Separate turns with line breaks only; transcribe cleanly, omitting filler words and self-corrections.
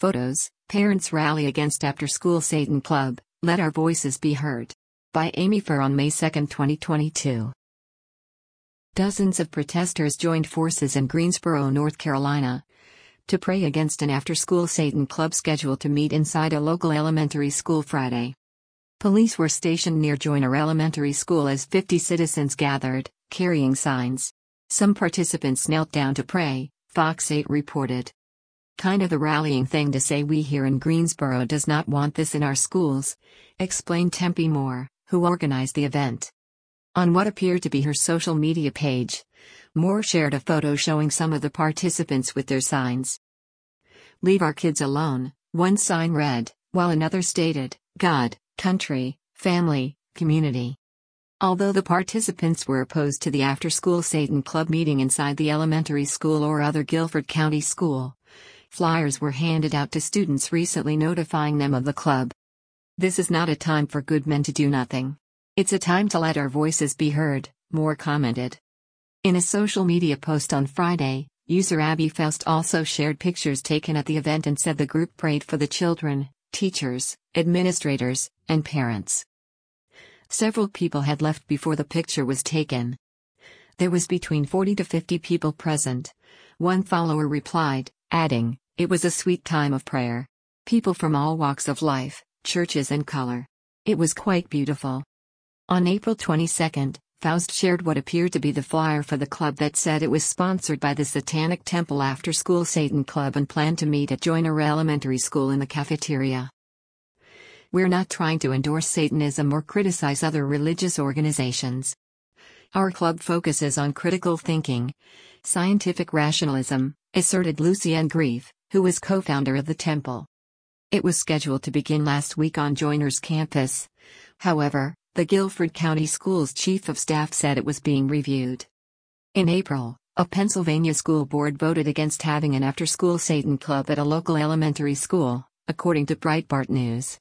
Photos, Parents Rally Against After-School Satan Club, Let Our Voices Be Heard. By Amy Furr on May 2, 2022. Dozens of protesters joined forces in Greensboro, North Carolina, to pray against an after-school Satan club scheduled to meet inside a local elementary school Friday. Police were stationed near Joyner Elementary School as 50 citizens gathered, carrying signs. Some participants knelt down to pray, Fox 8 reported. Kind of the rallying thing to say we here in Greensboro does not want this in our schools, explained Tempe Moore, who organized the event. On what appeared to be her social media page, Moore shared a photo showing some of the participants with their signs. Leave our kids alone, one sign read, while another stated, God, country, family, community. Although the participants were opposed to the after-school Satan Club meeting inside the elementary school or other Guilford County school, flyers were handed out to students recently notifying them of the club. This is not a time for good men to do nothing. It's a time to let our voices be heard, Moore commented. In a social media post on Friday, user Abby Faust also shared pictures taken at the event and said the group prayed for the children, teachers, administrators, and parents. Several people had left before the picture was taken. There was between 40 to 50 people present, one follower replied, adding, "It was a sweet time of prayer. People from all walks of life, churches and color. It was quite beautiful." On April 22, Faust shared what appeared to be the flyer for the club that said it was sponsored by the Satanic Temple After School Satan Club and planned to meet at Joyner Elementary School in the cafeteria. "We're not trying to endorse Satanism or criticize other religious organizations. Our club focuses on critical thinking, scientific rationalism," asserted Lucienne Grief, who was co-founder of the temple. It was scheduled to begin last week on Joyner's campus. However, the Guilford County Schools Chief of Staff said it was being reviewed. In April, a Pennsylvania school board voted against having an after-school Satan club at a local elementary school, according to Breitbart News.